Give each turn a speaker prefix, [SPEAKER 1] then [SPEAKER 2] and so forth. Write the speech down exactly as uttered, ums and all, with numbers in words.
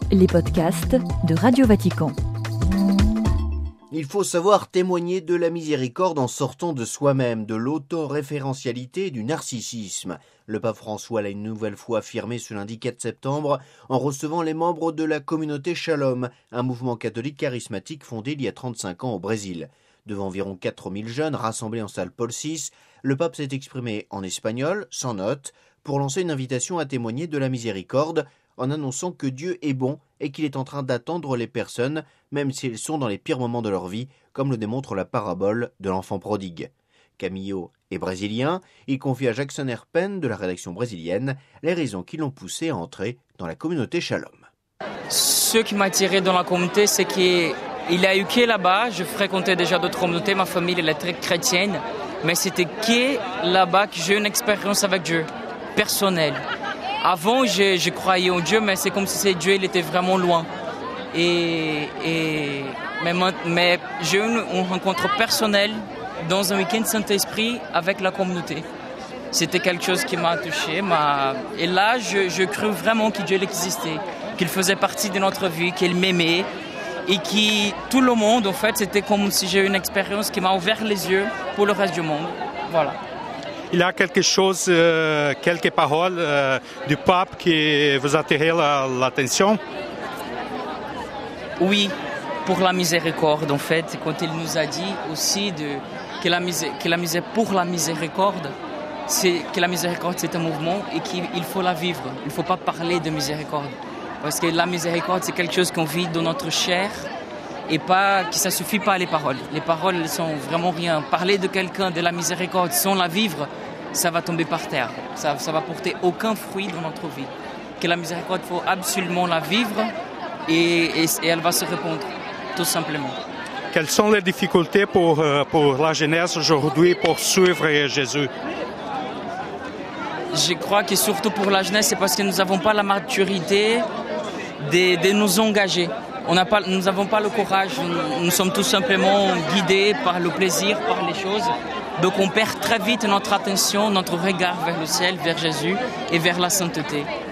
[SPEAKER 1] les podcasts de Radio Vatican.
[SPEAKER 2] Il faut savoir témoigner de la miséricorde en sortant de soi-même, de l'autoréférentialité et du narcissisme. Le pape François l'a une nouvelle fois affirmé ce lundi quatre septembre en recevant les membres de la communauté Shalom, un mouvement catholique charismatique fondé il y a trente-cinq ans au Brésil. Devant environ quatre mille jeunes rassemblés en salle Paul six, le pape s'est exprimé en espagnol, sans notes, pour lancer une invitation à témoigner de la miséricorde en annonçant que Dieu est bon et qu'il est en train d'attendre les personnes, même si elles sont dans les pires moments de leur vie, comme le démontre la parabole de l'enfant prodigue. Camillo est brésilien, il confie à Jackson Herpen de la rédaction brésilienne les raisons qui l'ont poussé à entrer dans la communauté Shalom.
[SPEAKER 3] Ce qui m'a attiré dans la communauté, c'est qu'il y a eu que là-bas, je fréquentais déjà d'autres communautés, ma famille elle est très chrétienne, mais c'était que là-bas que j'ai eu une expérience avec Dieu, personnelle. Avant, je, je croyais en Dieu, mais c'est comme si Dieu il était vraiment loin. Et, et, mais, mais j'ai eu une, une rencontre personnelle dans un week-end Saint-Esprit avec la communauté. C'était quelque chose qui m'a touché. M'a... Et là, je, je crus vraiment que Dieu existait, qu'il faisait partie de notre vie, qu'il m'aimait. Et que tout le monde, en fait, c'était comme si j'ai eu une expérience qui m'a ouvert les yeux pour le reste du monde. Voilà.
[SPEAKER 4] Il y a quelque chose, euh, quelques paroles euh, du pape qui vous attirent la, l'attention?
[SPEAKER 3] Oui, pour la miséricorde, en fait, quand il nous a dit aussi de, que, la misé, que la misé, pour la miséricorde, c'est, que la miséricorde c'est un mouvement et qu'il faut la vivre. Il ne faut pas parler de miséricorde. Parce que la miséricorde, c'est quelque chose qu'on vit dans notre chair et pas, que ça ne suffit pas les paroles. Les paroles ne sont vraiment rien. Parler de quelqu'un, de la miséricorde, sans la vivre, ça va tomber par terre. Ça ne va porter aucun fruit dans notre vie. Que la miséricorde, il faut absolument la vivre et, et, et elle va se répondre, tout simplement.
[SPEAKER 4] Quelles sont les difficultés pour, pour la jeunesse aujourd'hui pour suivre Jésus?
[SPEAKER 3] Je crois que surtout pour la jeunesse, c'est parce que nous n'avons pas la maturité de, de nous engager. On n'a pas, nous n'avons pas le courage, nous, nous sommes tout simplement guidés par le plaisir, par les choses. Donc on perd très vite notre attention, notre regard vers le ciel, vers Jésus et vers la sainteté.